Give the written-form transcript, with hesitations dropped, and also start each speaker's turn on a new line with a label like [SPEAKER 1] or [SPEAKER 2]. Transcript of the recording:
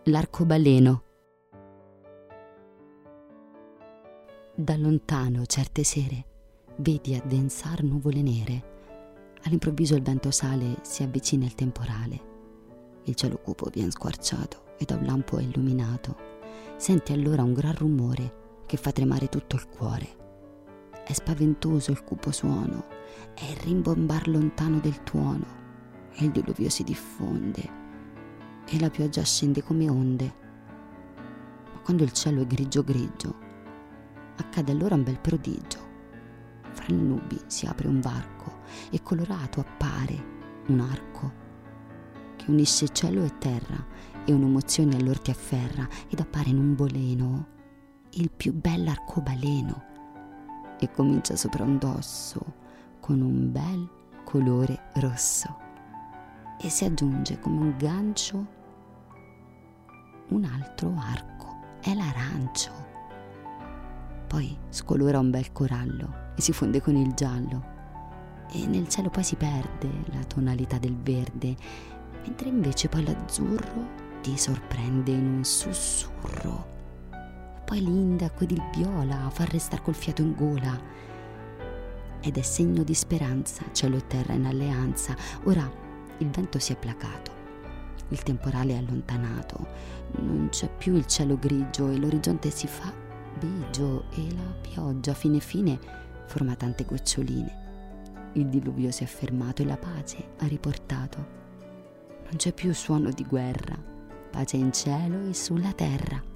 [SPEAKER 1] L'arcobaleno. Da lontano, certe sere, vedi addensar nuvole nere. All'improvviso il vento sale, si avvicina il temporale. Il cielo cupo vien squarciato e da un lampo è illuminato. Senti allora un gran rumore che fa tremare tutto il cuore. È spaventoso il cupo suono, è il rimbombar lontano del tuono, e il diluvio si diffonde e la pioggia scende come onde. Ma quando il cielo è grigio grigio, accade allora un bel prodigio. Fra le nubi si apre un varco e colorato appare un arco che unisce cielo e terra, e un'emozione allor ti afferra ed appare in un boleno il più bell'arcobaleno, e comincia sopra un dosso con un bel colore rosso, e si aggiunge come un gancio un altro arco, è l'arancio. Poi scolora un bel corallo e si fonde con il giallo, e nel cielo poi si perde la tonalità del verde, mentre invece poi l'azzurro ti sorprende in un sussurro. E poi l'indaco ed il viola fa restar col fiato in gola, ed è segno di speranza cielo e terra in alleanza. Ora il vento si è placato, il temporale è allontanato, non c'è più il cielo grigio e l'orizzonte si fa bigio, e la pioggia fine fine forma tante goccioline. Il diluvio si è fermato e la pace ha riportato. Non c'è più suono di guerra, pace in cielo e sulla terra.